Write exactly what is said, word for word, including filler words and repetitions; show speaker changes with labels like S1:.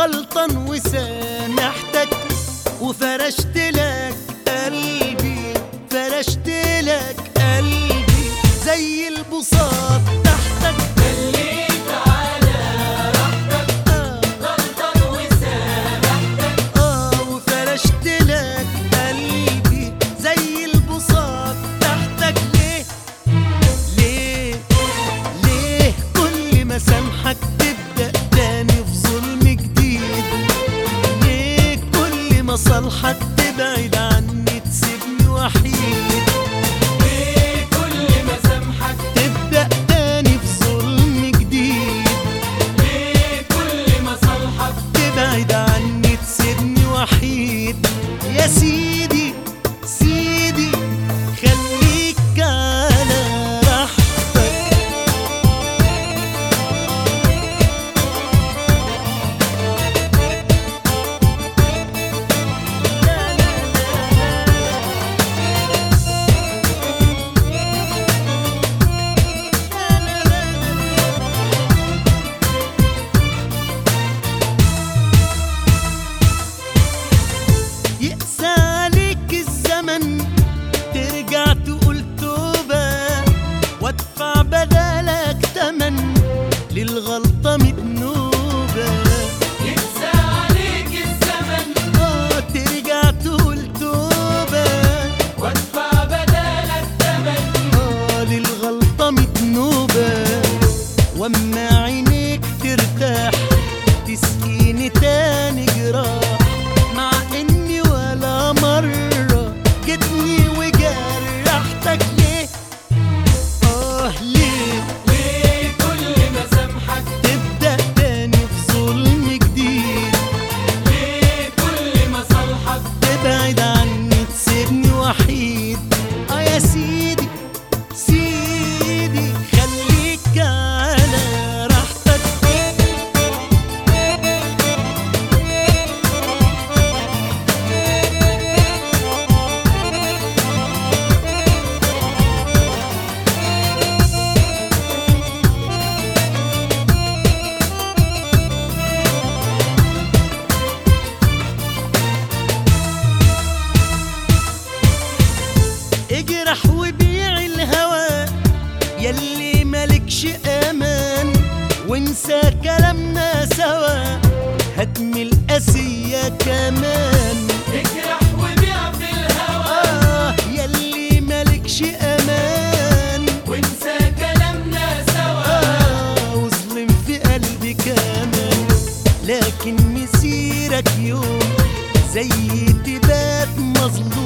S1: غلطان وسامحتك، وفرشت لك قلبي، فرشت لك قلبي زي البساط تحتك.
S2: خليك على راحتك،
S1: آه
S2: غلطان وسامحتك.
S1: آه وفرشت لك قلبي زي البساط تحتك. ليه ليه ليه كل ما سامحك تبدأ تاني في ظلم جديد؟ ليه كل ما صالحك تبعد عني تسيبني وحيد؟
S2: ليه كل ما سامحك
S1: تبدأ تاني في ظلم جديد؟
S2: ليه كل ما صالحك
S1: تبعد عني تسيبني وحيد؟ يا سيدي سيدي خليك على راحتك. يقسى عليك الزمن ترجع تقول توبة، وادفع بدالك تمن للغلطة مذنوبة.
S2: يقسى عليك الزمن
S1: اه ترجع تقول توبة،
S2: وادفع بدالك تمن
S1: اه للغلطة مذنوبة. واما عينيك ترتاح تسقيني تاني جراح، مع اني ولا مرة جيتني وجرحتك. ليه اه ليه
S2: ليه كل ما سامحك
S1: تبدأ تاني في ظلم جديد؟
S2: ليه كل ما صالحك
S1: تبعد عني تسيبني وحيد؟ اه يا سيدي سيدي خليك على راحتك. اجرح وبيع الهوى يلي مالكش امان، وانسى كلامنا سوا هتم القاسية كمان.
S2: اجرح وبيع في الهوى
S1: آه يلي مالكش امان،
S2: وانسى كلامنا سوا.
S1: آه وظلم في قلبي كمان. لكن مسيرك يوم زي تبات مظلوم